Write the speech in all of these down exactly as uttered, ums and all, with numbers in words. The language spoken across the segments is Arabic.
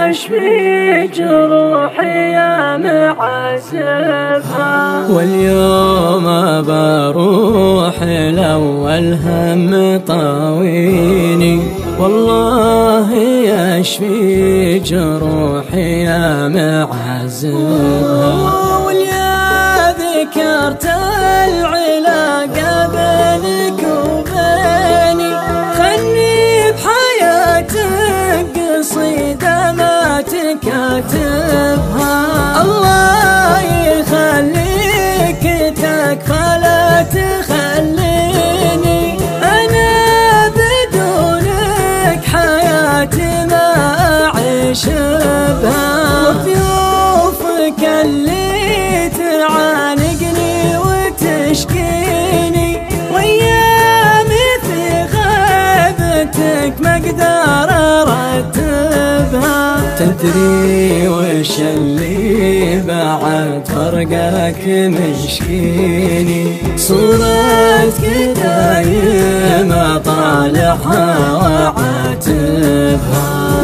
يشفي جروحي يا معذبها. واليوم بروح لو الهم طاويني والله يشفي جروحي يا معذبها. واليا ذكرت العلاقة بينك وبيني خلني بحياتك قصيدة ما تكاتبها. الله يخليك تكفى لا تخليني أنا بدونك حياتي ما أعيش بها. وضيوفك اللي تعانقني وتشكيني وأيامي في غيبتك ما أقدر أرتبها. تدري وش اللي بعد فرقك مشكيني صورتك دايم أطالعها وعاتبها.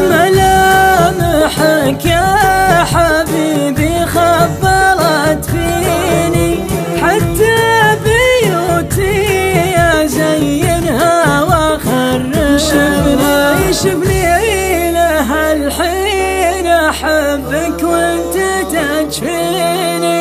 ملامحك يا حبيبي خبلت فيني حتى بيوتي أزينها وأخربها. شبلي شبلي لها الحين أحبك وانت تجفيني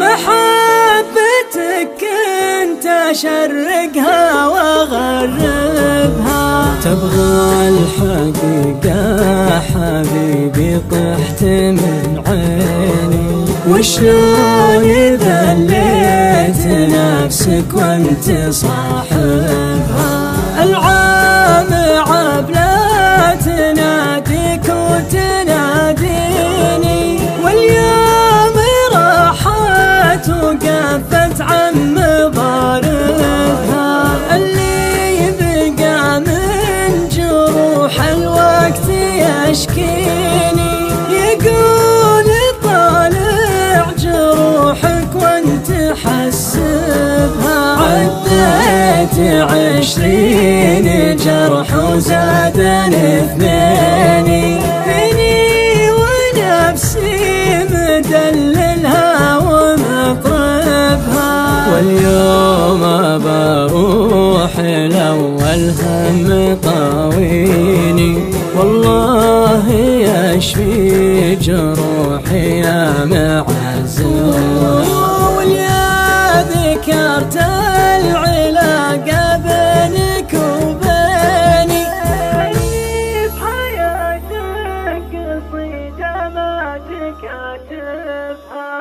محبتك انت أشرقها وأغربها. تبغى الحقيقة حبيبي طحت من عيني وشلون ذليت نفسك وانت صاحبها. العام عبلا تناديك وتناديني واليوم راحت وقفت عن مضاربها. اللي بقى من جروح الوقت يشكيني يقول طالع جروحك وانت حسبها. عديت عشرين جرح وزادني اثنيني فيني ونفسي مدللها ومطربها. واليوم بروح لو الهم طاويني والله يشفي جروحي يا معذبها. واليا ذكرت العلاقة بينك وبيني خلني بحياتك قصيدة ما تكاتبها.